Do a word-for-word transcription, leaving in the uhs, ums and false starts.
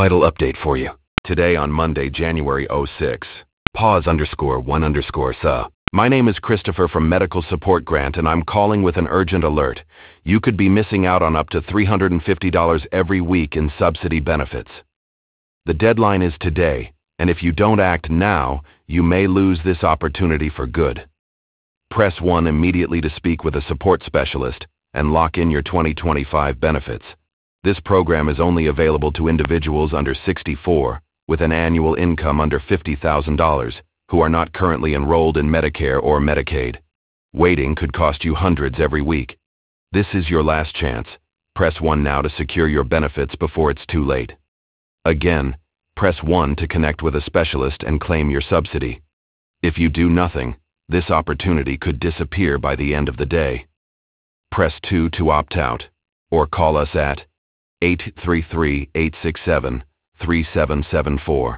Vital update for you. Today on Monday, January sixth. Pause underscore one underscore sa. My name is Christopher from Medical Support Grant and I'm calling with an urgent alert. You could be missing out on up to three hundred fifty dollars every week in subsidy benefits. The deadline is today, and if you don't act now, you may lose this opportunity for good. Press one immediately to speak with a support specialist and lock in your twenty twenty-five benefits. This program is only available to individuals under sixty-four with an annual income under fifty thousand dollars who are not currently enrolled in Medicare or Medicaid. Waiting could cost you hundreds every week. This is your last chance. Press one now to secure your benefits before it's too late. Again, press one to connect with a specialist and claim your subsidy. If you do nothing, this opportunity could disappear by the end of the day. Press two to opt out, or call us at eight three three, eight six seven, three seven seven four.